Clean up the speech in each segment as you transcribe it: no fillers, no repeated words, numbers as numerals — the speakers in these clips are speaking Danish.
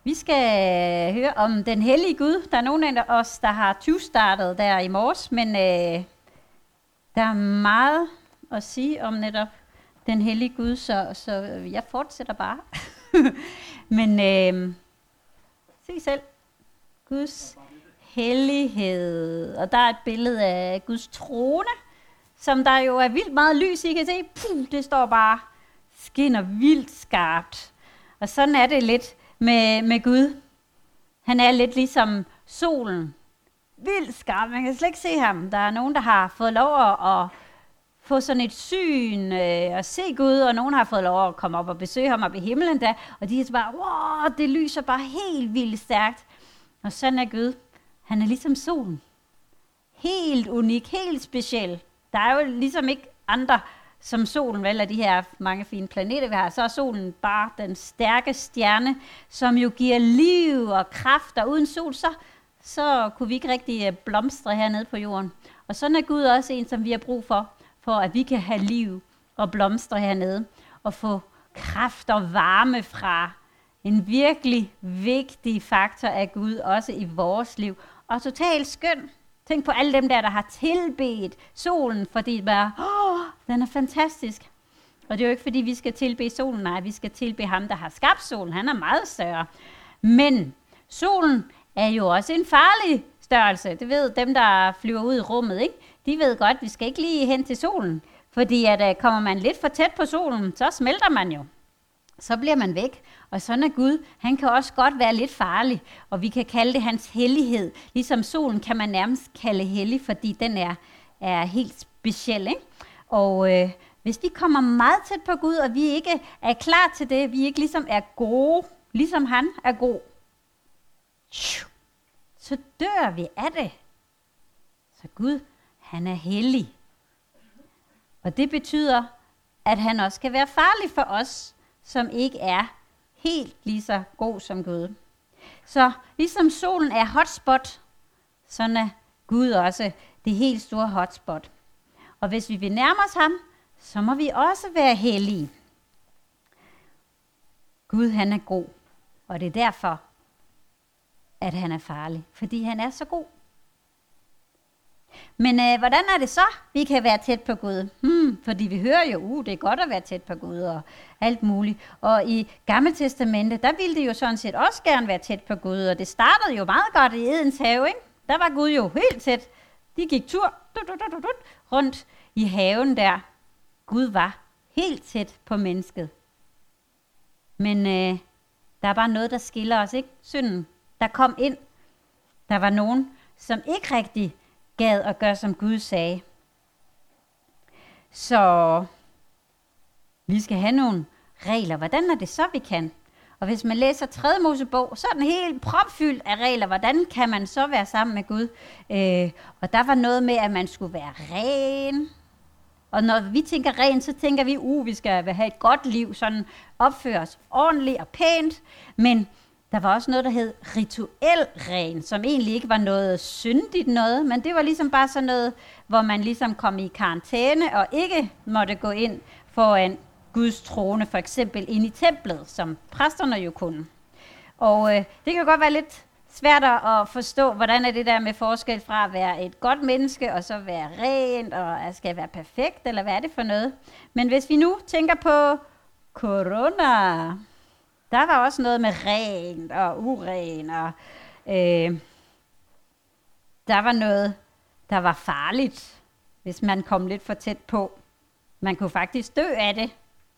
Vi skal høre om den hellige Gud. Der er nogen af os, der har 20-startet der i morges, men der er meget at sige om netop den hellige Gud, så jeg fortsætter bare. Men se selv, Guds hellighed. Og der er et billede af Guds trone, som der jo er vildt meget lys i. I kan se, det står bare, skinner vildt skarpt. Og sådan er det lidt med Gud. Han er lidt ligesom solen. Vildt skarp. Man kan slet ikke se ham. Der er nogen, der har fået lov at få sådan et syn og se Gud, og nogen har fået lov at komme op og besøge ham op i himlen da, og de er så bare, wow, det lyser bare helt vildt stærkt. Og sådan er Gud. Han er ligesom solen. Helt unik, helt speciel. Der er jo ligesom ikke andre som solen, vel, af de her mange fine planeter, vi har. Så er solen bare den stærke stjerne, som jo giver liv og kraft, og uden sol, så kunne vi ikke rigtig blomstre hernede på jorden. Og sådan er Gud også en, som vi har brug for at vi kan have liv og blomstre hernede, og få kraft og varme fra en virkelig vigtig faktor af Gud, også i vores liv. Og totalt skøn. Tænk på alle dem der har tilbedt solen, fordi den er fantastisk. Og det er jo ikke, fordi vi skal tilbede solen, nej, vi skal tilbede ham, der har skabt solen. Han er meget større. Men solen er jo også en farlig størrelse. Det ved dem, der flyver ud i rummet, ikke? De ved godt, at vi skal ikke lige hen til solen. Fordi kommer man lidt for tæt på solen, så smelter man jo. Så bliver man væk. Og sådan er Gud. Han kan også godt være lidt farlig. Og vi kan kalde det hans hellighed. Ligesom solen kan man nærmest kalde hellig, fordi den er helt speciel, ikke? Og hvis vi kommer meget tæt på Gud, og vi ikke er klar til det, vi ikke ligesom er gode, ligesom han er god, så dør vi af det. Så Gud, han er hellig. Og det betyder, at han også kan være farlig for os, som ikke er helt lige så god som Gud. Så ligesom solen er hotspot, sådan er Gud også det helt store hotspot. Og hvis vi vil nærme os ham, så må vi også være hellige. Gud, han er god, og det er derfor, at han er farlig, fordi han er så god. Men hvordan er det så, vi kan være tæt på Gud? Fordi vi hører jo, det er godt at være tæt på Gud og alt muligt. Og i Gamle Testamente, der ville det jo sådan set også gerne være tæt på Gud. Og det startede jo meget godt i Edens have, ikke? Der var Gud jo helt tæt. De gik tur rundt i haven der. Gud var helt tæt på mennesket. Men der er bare noget, der skiller os, ikke? Synden, der kom ind. Der var nogen, som ikke rigtig gad at gøre, som Gud sagde. Så vi skal have nogle regler. Hvordan er det så, vi kan? Og hvis man læser 3. Mosebog, så er den helt propfyldt af regler. Hvordan kan man så være sammen med Gud? Og der var noget med, at man skulle være ren. Og når vi tænker ren, så tænker vi, vi skal have et godt liv, sådan opføre os ordentligt og pænt. Men der var også noget, der hed rituel ren, som egentlig ikke var noget syndigt noget, men det var ligesom bare sådan noget, hvor man ligesom kom i karantæne og ikke måtte gå ind foran Guds trone, for eksempel ind i templet, som præsterne jo kunne. Og det kan godt være lidt svært at forstå, hvordan er det der med forskel fra at være et godt menneske, og så være rent, og skal være perfekt, eller hvad er det for noget? Men hvis vi nu tænker på corona, der var også noget med rent og uren, og der var noget, der var farligt, hvis man kom lidt for tæt på. Man kunne faktisk dø af det.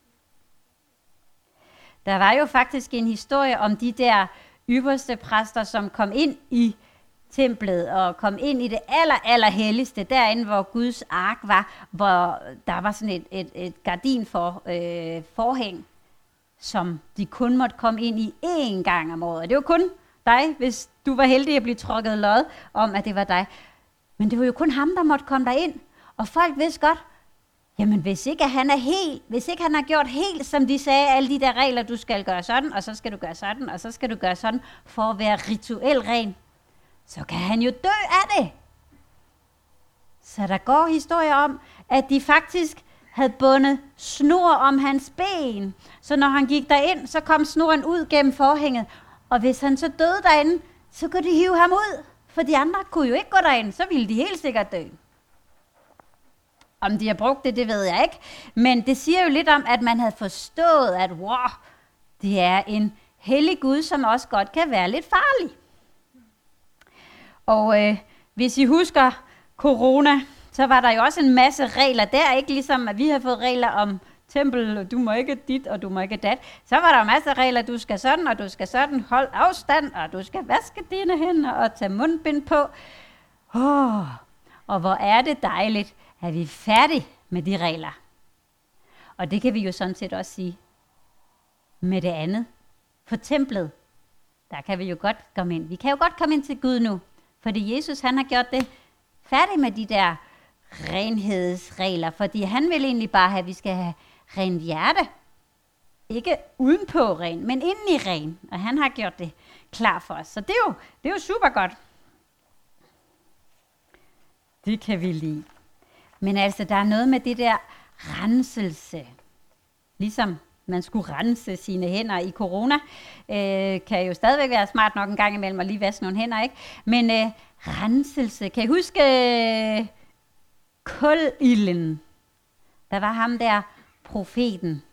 Der var jo faktisk en historie om de der ypperste præster, som kom ind i templet og kom ind i det allerhelligste, derinde hvor Guds ark var, hvor der var sådan et gardin for forhæng, som de kun måtte komme ind i én gang om året. Det var kun dig, hvis du var heldig at blive trukket lod om, at det var dig. Men det var jo kun ham, der måtte komme derind. Og folk vidste godt, jamen hvis ikke han er helt, hvis ikke han har gjort helt, som de sagde, alle de der regler, du skal gøre sådan, og så skal du gøre sådan, og så skal du gøre sådan, for at være rituel ren, så kan han jo dø af det. Så der går historier om, at de faktisk havde bundet snor om hans ben. Så når han gik derind, så kom snoren ud gennem forhænget. Og hvis han så døde derinde, så kunne de hive ham ud. For de andre kunne jo ikke gå derind, så ville de helt sikkert dø. Om de har brugt det, det ved jeg ikke. Men det siger jo lidt om, at man havde forstået, at wow, det er en hellig Gud, som også godt kan være lidt farlig. Og hvis I husker corona, så var der jo også en masse regler der. Ikke ligesom, at vi har fået regler om tempel, og du må ikke dit, og du må ikke dat. Så var der masser af regler, du skal sådan, og du skal sådan, hold afstand, og du skal vaske dine hænder og tage mundbind på. Og hvor er det dejligt, at vi er færdige med de regler. Og det kan vi jo sådan set også sige med det andet. For templet, der kan vi jo godt komme ind. Vi kan jo godt komme ind til Gud nu, fordi Jesus han har gjort det færdigt med de der renhedsregler, fordi han vil egentlig bare have, at vi skal have rent hjerte. Ikke udenpå ren, men indeni ren. Og han har gjort det klar for os. Så det er jo super godt. Det kan vi lide. Men altså, der er noget med det der renselse. Ligesom man skulle rense sine hænder i corona. Kan jo stadigvæk være smart nok en gang imellem at lige vaske nogle hænder, ikke? Men renselse. Kan I huske kulilden? Der var ham der, profeten,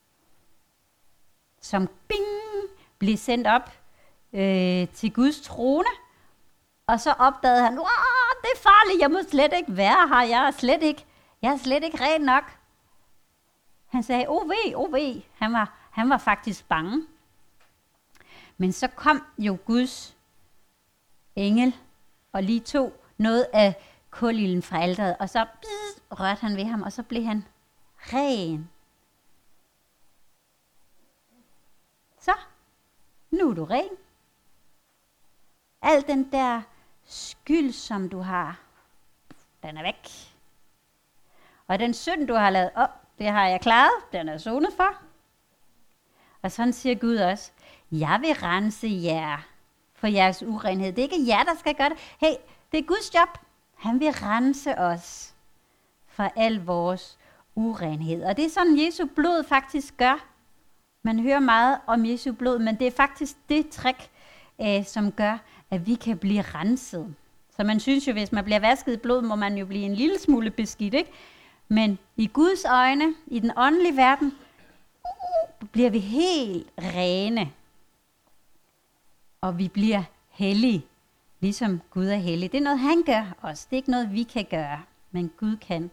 som blev sendt op til Guds trone. Og så opdagede han, det er farligt, jeg må slet ikke være her, jeg er slet ikke ren nok. Han sagde, OV. Han var faktisk bange. Men så kom jo Guds engel og lige tog noget af kulilden fra alteret, og så rørte han ved ham, og så blev han ren. Så, nu er du ren. Al den der skyld, som du har, den er væk. Og den synd, du har lavet, det har jeg klaret, den er sonet for. Og sådan siger Gud også, jeg vil rense jer for jeres urenhed. Det er ikke jer, der skal gøre det. Hey, det er Guds job. Han vil rense os for al vores urenhed. Og det er sådan, Jesu blod faktisk gør. Man hører meget om Jesu blod, men det er faktisk det trick, som gør, at vi kan blive renset. Så man synes jo, hvis man bliver vasket i blod, må man jo blive en lille smule beskidt, ikke? Men i Guds øjne, i den åndelige verden, bliver vi helt rene. Og vi bliver hellige, ligesom Gud er hellig. Det er noget, han gør os. Det er ikke noget, vi kan gøre, men Gud kan.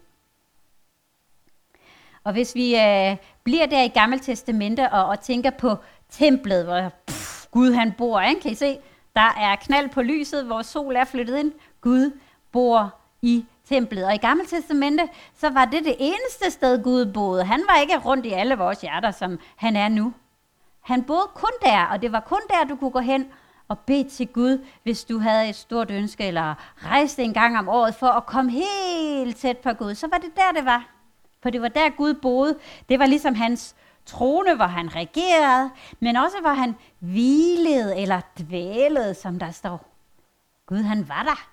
Og hvis vi bliver der i Gamle Testamente og tænker på templet, hvor Gud han bor, ikke? Kan I se? Der er knald på lyset, hvor sol er flyttet ind. Gud bor i templet. Og i Gamle Testamente, så var det eneste sted, Gud boede. Han var ikke rundt i alle vores hjerter, som han er nu. Han boede kun der, og det var kun der, du kunne gå hen og bede til Gud, hvis du havde et stort ønske, eller rejste en gang om året for at komme helt tæt på Gud. Så var det der, det var. For det var der, Gud boede. Det var ligesom hans trone, hvor han regerede, men også hvor han hvilede eller dvælede, som der står. Gud, han var der.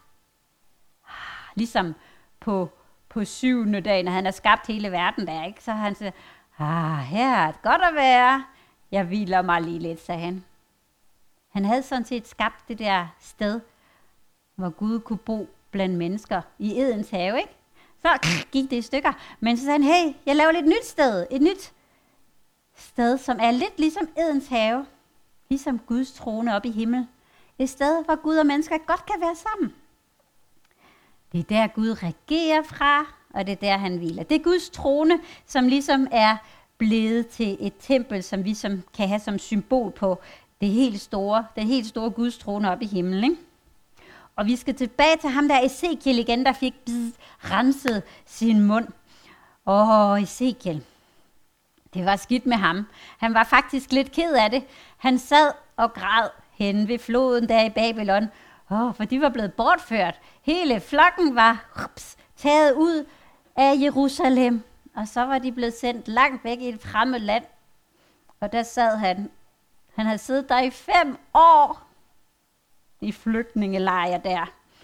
Ligesom på 7. dag, når han har skabt hele verden der, ikke? Så han siger, her er det godt at være. Jeg hviler mig lige lidt, sagde han. Han havde sådan set skabt det der sted, hvor Gud kunne bo blandt mennesker i Edens have, ikke? Så gik det i stykker. Men så sagde han, hey, jeg laver lidt nyt sted. Et nyt sted, som er lidt ligesom Edens have. Ligesom Guds trone oppe i himlen. Et sted, hvor Gud og mennesker godt kan være sammen. Det er der, Gud regerer fra, og det er der, han hviler. Det er Guds trone, som ligesom er blevet til et tempel, som vi kan have som symbol på den helt store Guds trone oppe i himlen, ikke? Og vi skal tilbage til ham der Ezekiel igen, der fik renset sin mund. Ezekiel. Det var skidt med ham. Han var faktisk lidt ked af det. Han sad og græd henne ved floden der i Babylon. For de var blevet bortført. Hele flokken var taget ud af Jerusalem. Og så var de blevet sendt langt væk i et fremmed land. Og der sad han. Han havde siddet der i 5 år. I flygtningelejre der.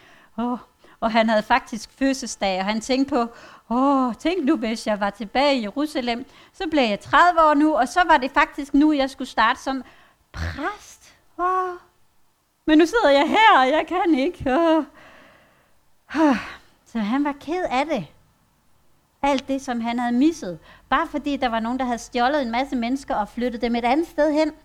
Og han havde faktisk fødselsdag, og han tænkte på, tænk nu, hvis jeg var tilbage i Jerusalem, så blev jeg 30 år nu, og så var det faktisk nu, jeg skulle starte som præst. Men nu sidder jeg her, og jeg kan ikke. Så han var ked af det. Alt det, som han havde misset. Bare fordi der var nogen, der havde stjålet en masse mennesker og flyttet dem et andet sted hen.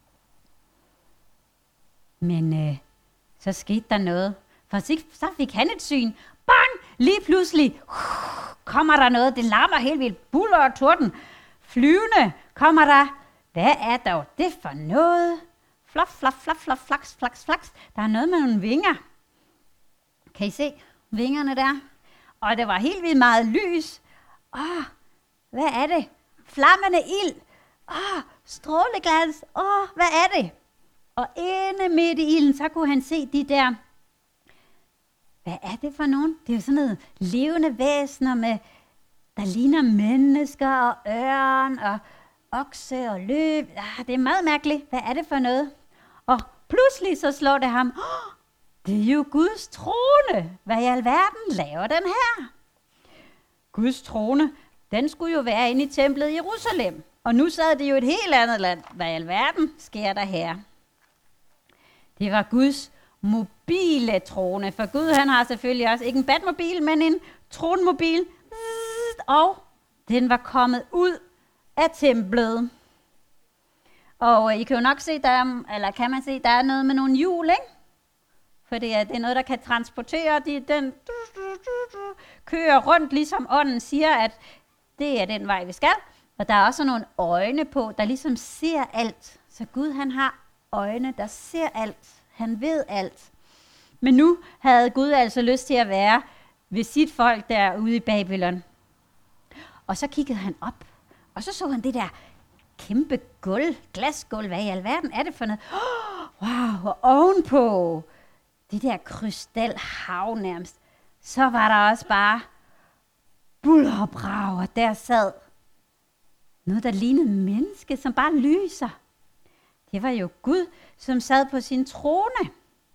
Men så skete der noget. For så fik han et syn. Bang! Lige pludselig kommer der noget. Det larmer helt vildt. Buller og torden. Flyvende kommer der. Hvad er dog det for noget? Flop, flop, flop, flop, flaks, flaks, flaks. Der er noget med nogle vinger. Kan I se vingerne der? Og det var helt vildt meget lys. Hvad er det? Flammende ild. Stråleglans. Hvad er det? Og inde midt i ilden, så kunne han se de der. Hvad er det for nogen? Det er jo sådan noget levende væsener med, der ligner mennesker og ørn og okse og løb. Det er meget mærkeligt. Hvad er det for noget? Og pludselig så slår det ham. Det er jo Guds trone. Hvad i alverden laver den her? Guds trone, den skulle jo være inde i templet i Jerusalem. Og nu sad det jo et helt andet land. Hvad i alverden sker der her? Det var Guds mobile trone. For Gud, han har selvfølgelig også ikke en Batmobil, men en tronmobil. Og den var kommet ud af templet. Og I kan jo nok se, kan man se, der er noget med nogle hjul, ikke? For det er noget, der kan transportere. Den kører rundt, ligesom ånden siger, at det er den vej, vi skal. Og der er også nogle øjne på, der ligesom ser alt. Så Gud, han har øjne, der ser alt. Han ved alt. Men nu havde Gud altså lyst til at være ved sit folk derude i Babylon. Og så kiggede han op, og så han det der kæmpe gulv, glasgulv. Hvad i alverden er det for noget? Wow, og ovenpå det der krystalhav nærmest, så var der også bare buller og brag, og der sad noget, der lignede menneske, som bare lyser. Det var jo Gud, som sad på sin trone.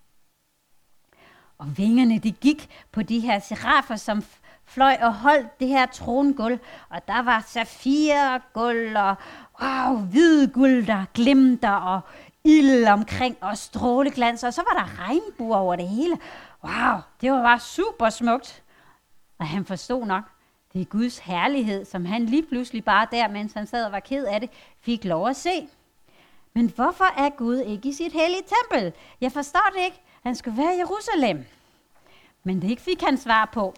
Og vingerne, de gik på de her serafer, som fløj og holdt det her trongulv. Og der var safirguld og hvid guld, der glimter og ild omkring og stråleglans. Og så var der regnbuer over det hele. Wow, det var bare super smukt. Og han forstod nok, det er Guds herlighed, som han lige pludselig bare der, mens han sad og var ked af det, fik lov at se. Men hvorfor er Gud ikke i sit hellige tempel? Jeg forstår det ikke. Han skulle være i Jerusalem. Men det fik han svar på.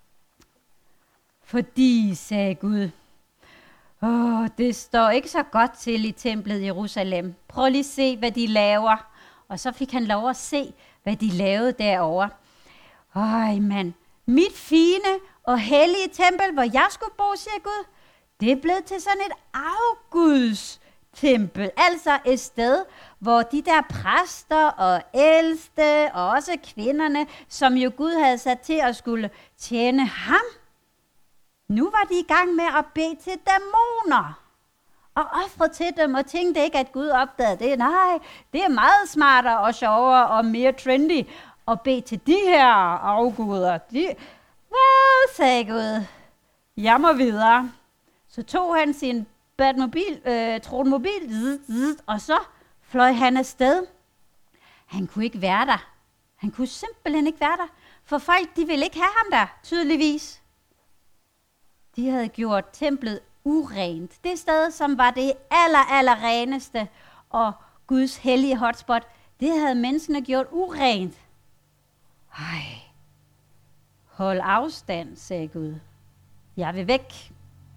Fordi, sagde Gud, det står ikke så godt til i templet i Jerusalem. Prøv lige at se, hvad de laver. Og så fik han lov at se, hvad de lavede derovre. Mand, mit fine og hellige tempel, hvor jeg skulle bo, siger Gud, det er blevet til sådan et afguds tempel, altså et sted, hvor de der præster og ældste og også kvinderne, som jo Gud havde sat til at skulle tjene ham, nu var de i gang med at bede til dæmoner og ofre til dem, og tænkte ikke, at Gud opdagede det. Nej, det er meget smartere og sjovere og mere trendy at bede til de her afguder. Hvad, sagde Gud? Jeg må videre. Så tog han sin tronmobil, og så fløj han afsted. Han kunne ikke være der. Han kunne simpelthen ikke være der. For folk, de ville ikke have ham der, tydeligvis. De havde gjort templet urent. Det sted, som var det aller reneste og Guds hellige hotspot, det havde menneskene gjort urent. Hold afstand, sagde Gud. Jeg vil væk.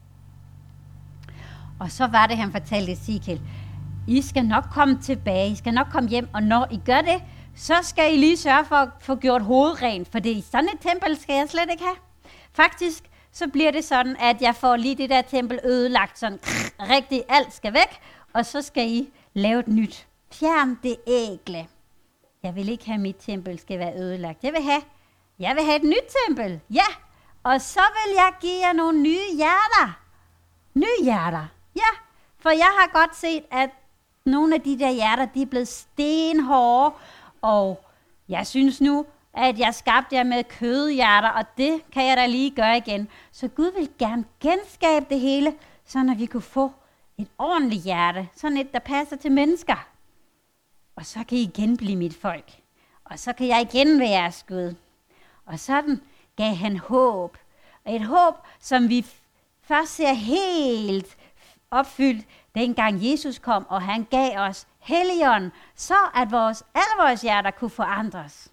Og så var det, han fortalte Ezekiel. I skal nok komme tilbage, I skal nok komme hjem, og når I gør det, så skal I lige sørge for at få gjort hovedet rent, for det sådan et tempel skal jeg slet ikke have. Faktisk, så bliver det sådan, at jeg får lige det der tempel ødelagt, sådan rigtig alt skal væk, og så skal I lave et nyt. Fjern det ægle. Jeg vil ikke have, at mit tempel skal være ødelagt. Jeg vil have et nyt tempel, ja, og så vil jeg give jer nogle nye hjerter. Nye hjerter, ja, for jeg har godt set, at nogle af de der hjerter, de er blevet stenhårde, og jeg synes nu, at jeg skabte jer med kødhjerter, og det kan jeg da lige gøre igen. Så Gud vil gerne genskabe det hele, så vi kunne få et ordentligt hjerte, sådan et, der passer til mennesker. og så kan I igen blive mit folk. Og så kan jeg igen være jeres Gud. Og sådan gav han håb. Og et håb, som vi først ser helt opfyldt, dengang Jesus kom, og han gav os Helligånden, så at alle vores hjerter kunne forandres.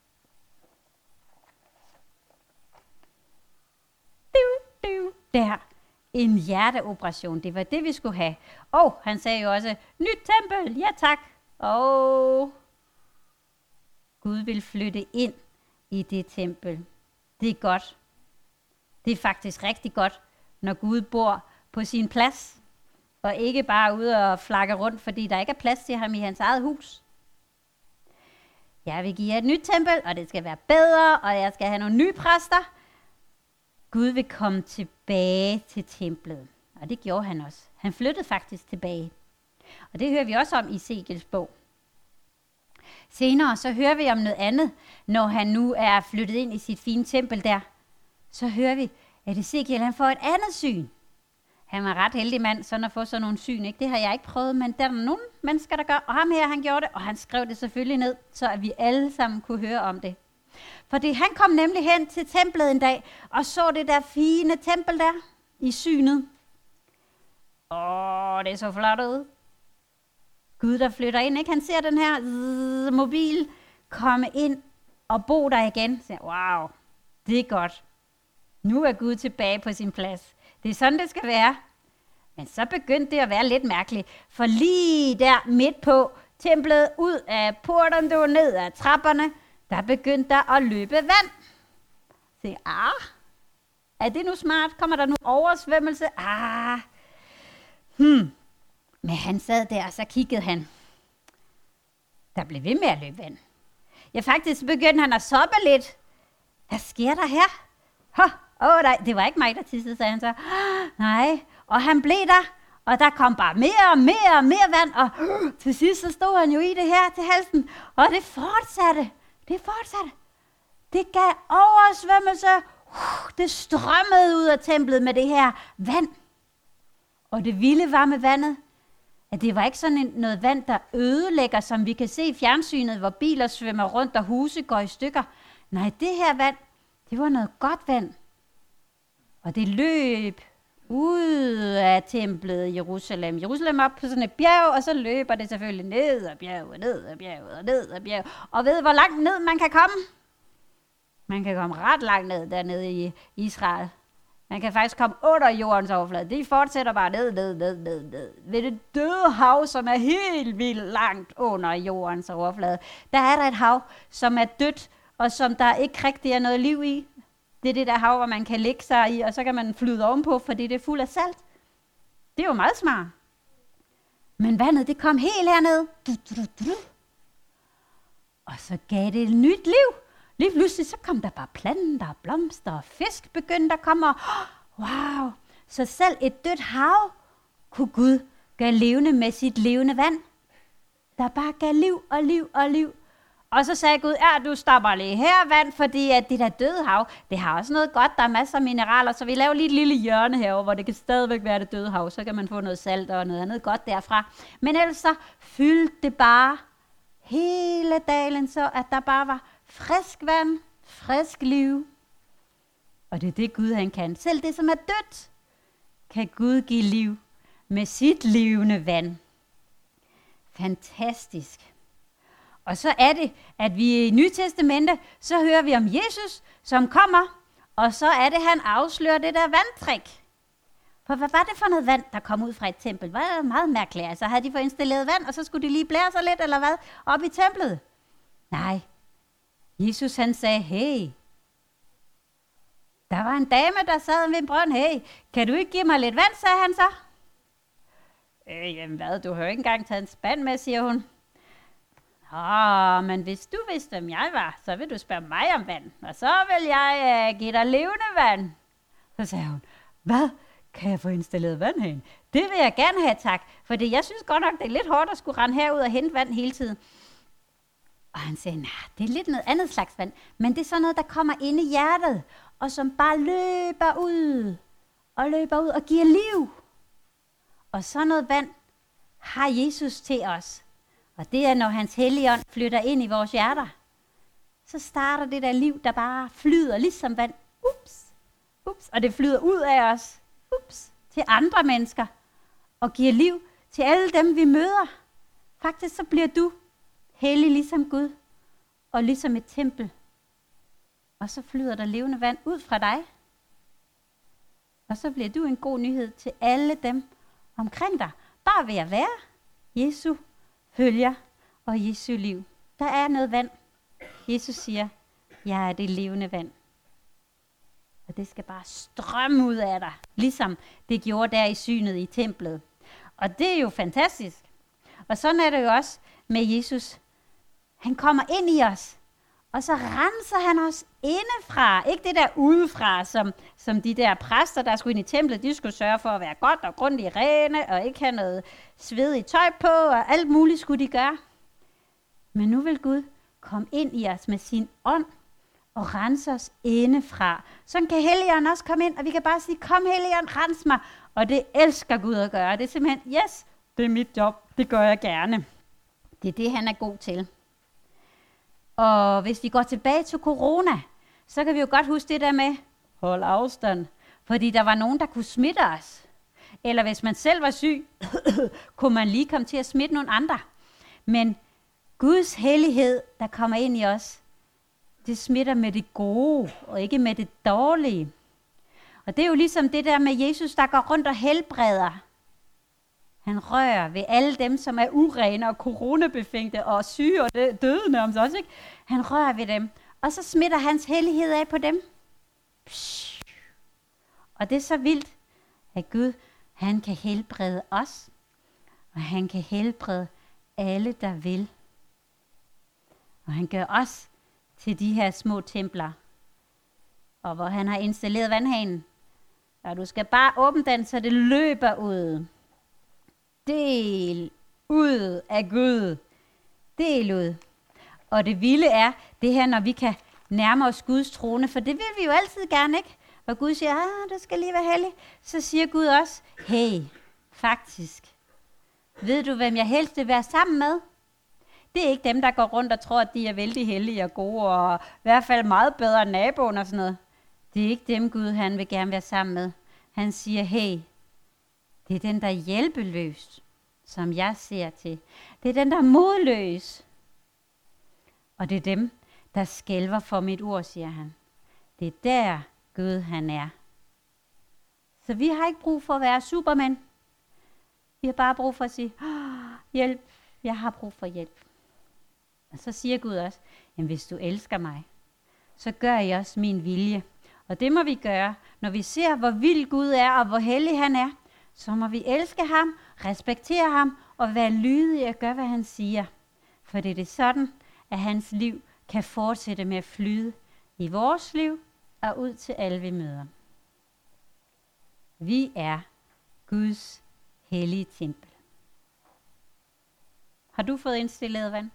Der. En hjerteoperation. Det var det, vi skulle have. Og han sagde jo også, nyt tempel, ja tak. Og Gud vil flytte ind i det tempel. Det er godt. Det er faktisk rigtig godt, når Gud bor på sin plads, og ikke bare ude og flakke rundt, fordi der ikke er plads til ham i hans eget hus. Jeg vil give jer et nyt tempel, og det skal være bedre, og jeg skal have nogle nye præster. Gud vil komme tilbage til templet, og det gjorde han også. Han flyttede faktisk tilbage. Og det hører vi også om i Ezekiels bog. Senere så hører vi om noget andet, når han nu er flyttet ind i sit fine tempel der. Så hører vi, at Ezekiel han får et andet syn. Han var ret heldig mand, sådan at få sådan nogle syn. Ikke? Det har jeg ikke prøvet, men der er nogle mennesker, der gør. Og ham her, han gjorde det, og han skrev det selvfølgelig ned, så at vi alle sammen kunne høre om det. Fordi han kom nemlig hen til templet en dag, og så det der fine tempel der i synet. Det så flot ud. Gud, der flytter ind, ikke? Han ser den her mobil komme ind og bo der igen. Så wow, det er godt. Nu er Gud tilbage på sin plads. Det er sådan, det skal være. Men så begyndte det at være lidt mærkeligt. For lige der midt på templet, ud af porterne og ned ad trapperne, der begyndte der at løbe vand. Så er det nu smart? Kommer der nu oversvømmelse? Men han sad der, og så kiggede han. Der blev ved med at løbe vand. Ja, faktisk begyndte han at soppe lidt. Hvad sker der her? Nej, det var ikke mig, der tissede, sagde han så. Nej, og han blev der, og der kom bare mere vand, og til sidst så stod han jo i det her til halsen, og det fortsatte. Det gav oversvømmelse. Det strømmede ud af templet med det her vand. Og det vilde var med vandet, at det var ikke sådan noget vand, der ødelægger, som vi kan se i fjernsynet, hvor biler svømmer rundt og huse går i stykker. Nej, det her vand, det var noget godt vand. Og det løb ud af templet i Jerusalem. Jerusalem op på sådan et bjerg, og så løber det selvfølgelig ned ad bjerget, ned ad bjerget og ned ad bjerget. Og ved hvor langt ned man kan komme? Man kan komme ret langt ned dernede i Israel. Man kan faktisk komme under jordens overflade. Det fortsætter bare ned. Ved det døde hav, som er helt vildt langt under jordens overflade. Der er der et hav, som er dødt, og som der ikke rigtig er noget liv i. Det er det der hav, hvor man kan lægge sig i, og så kan man flyde ovenpå, fordi det er fuld af salt. Det er jo meget smart. Men vandet, det kom helt herned. Og så gav det et nyt liv. Lige pludselig så kom der bare planter, blomster og fisk begyndte at komme. Wow! Så selv et dødt hav kunne Gud gøre levende med sit levende vand. Der bare gav liv og liv og liv. Og så sagde Gud, du stopper lige her vand, fordi at det der døde hav, det har også noget godt, der er masser af mineraler, så vi laver lige et lille hjørne herovre, hvor det kan stadigvæk være det døde hav, så kan man få noget salt og noget andet godt derfra. Men ellers så fyldte det bare hele dalen, så at der bare var frisk vand, frisk liv. Og det er det Gud han kan. Selv det som er dødt, kan Gud give liv med sit levende vand. Fantastisk. Og så er det, at vi i Nye Testamente, så hører vi om Jesus, som kommer, og så er det, han afslører det der vandtrik. For hvad var det for noget vand, der kom ud fra et tempel? Det var meget mærkeligt. Altså havde de fået installeret vand, og så skulle de lige blære sig lidt, eller hvad, op i templet? Nej. Jesus han sagde, hey, der var en dame, der sad ved en brønd. Hey, kan du ikke give mig lidt vand, sagde han så. Jamen hvad, du har jo ikke engang taget en spand med, siger hun. Men hvis du vidste, hvem jeg var, så vil du spørge mig om vand. Og så vil jeg give dig levende vand. Så sagde hun, hvad? Kan jeg få installeret vand herinde? Det vil jeg gerne have, tak. Fordi jeg synes godt nok, det er lidt hårdt at skulle rende herud og hente vand hele tiden. Og han sagde, nej, det er lidt noget andet slags vand. Men det er sådan noget, der kommer ind i hjertet. Og som bare løber ud. Og giver liv. Og sådan noget vand har Jesus til os. Og det er, når hans hellige ånd flytter ind i vores hjerter. Så starter det der liv, der bare flyder, ligesom vand. Ups. Og det flyder ud af os. Til andre mennesker. Og giver liv til alle dem, vi møder. Faktisk så bliver du hellig ligesom Gud. Og ligesom et tempel. Og så flyder der levende vand ud fra dig. Og så bliver du en god nyhed til alle dem omkring dig. Bare ved at være Jesu følger og Jesu liv. Der er noget vand. Jesus siger, jeg er det levende vand. Og det skal bare strømme ud af dig, ligesom det gjorde der i synet i templet. Og det er jo fantastisk. Og sådan er det jo også med Jesus. Han kommer ind i os, og så renser han os indefra. Ikke det der udefra, som de der præster, der skulle ind i templet, de skulle sørge for at være godt og grundigt rene, og ikke have noget svedigt tøj på, og alt muligt skulle de gøre. Men nu vil Gud komme ind i os med sin ånd, og rense os indefra. Sådan kan Helligånden også komme ind, og vi kan bare sige, kom Helligånd, rens mig. Og det elsker Gud at gøre. Det er simpelthen, yes, det er mit job, det gør jeg gerne. Det er det, han er god til. Og hvis vi går tilbage til corona, så kan vi jo godt huske det der med, hold afstand. Fordi der var nogen, der kunne smitte os. Eller hvis man selv var syg, kunne man lige komme til at smitte nogle andre. Men Guds hellighed, der kommer ind i os, det smitter med det gode, og ikke med det dårlige. Og det er jo ligesom det der med Jesus, der går rundt og helbreder. Han rører ved alle dem, som er urene og coronabefængte og syge og døde nærmest også, ikke? Han rører ved dem, og så smitter hans hellighed af på dem. Og det er så vildt, at Gud, han kan helbrede os, og han kan helbrede alle, der vil. Og han gør os til de her små templer, og hvor han har installeret vandhanen. Og du skal bare åbne den, så det løber ud. Del ud af Gud. Del ud. Og det vilde er, det her, når vi kan nærme os Guds trone, for det vil vi jo altid gerne, ikke? Hvor Gud siger, du skal lige være hellig. Så siger Gud også, hey, faktisk, ved du, hvem jeg helst vil være sammen med? Det er ikke dem, der går rundt og tror, at de er vældig hellige og gode, og i hvert fald meget bedre end naboen og sådan noget. Det er ikke dem, Gud han vil gerne være sammen med. Han siger, hey, det er den, der er hjælpeløs, som jeg ser til. Det er den, der er modløs. Og det er dem, der skælver for mit ord, siger han. Det er der, Gud han er. Så vi har ikke brug for at være supermænd. Vi har bare brug for at sige, hjælp, jeg har brug for hjælp. Og så siger Gud også, jamen hvis du elsker mig, så gør I også min vilje. Og det må vi gøre, når vi ser, hvor vild Gud er, og hvor hellig han er. Så må vi elske ham, respektere ham, og være lydige og gøre, hvad han siger. For det er det sådan, at hans liv kan fortsætte med at flyde i vores liv, og ud til alle vi møder. Vi er Guds hellige tempel. Har du fået indstillet vand?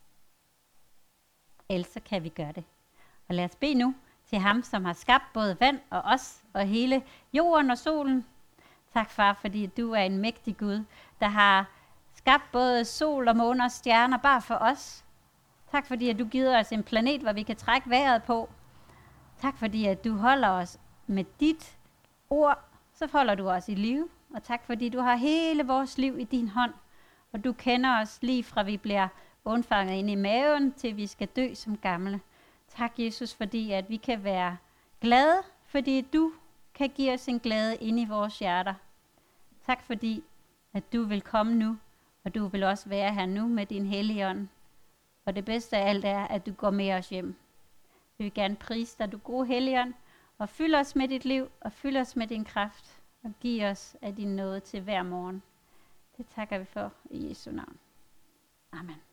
Ellers så kan vi gøre det. Og lad os bede nu til ham, som har skabt både vand og os og hele jorden og solen. Tak, far, fordi du er en mægtig Gud, der har skabt både sol og måne og stjerner bare for os. Tak, fordi at du giver os en planet, hvor vi kan trække vejret på. Tak, fordi at du holder os med dit ord, så holder du os i live. Og tak, fordi du har hele vores liv i din hånd. Og du kender os lige fra vi bliver undfanget ind i maven, til vi skal dø som gamle. Tak, Jesus, fordi at vi kan være glade, fordi du kan give os en glæde ind i vores hjerter. Tak, fordi at du vil komme nu, og du vil også være her nu med din hellige ånd. Og det bedste af alt er, at du går med os hjem. Vi vil gerne prise dig, du gode hellige ånd, og fyld os med dit liv, og fyld os med din kraft, og giv os af din nåde til hver morgen. Det takker vi for i Jesu navn. Amen.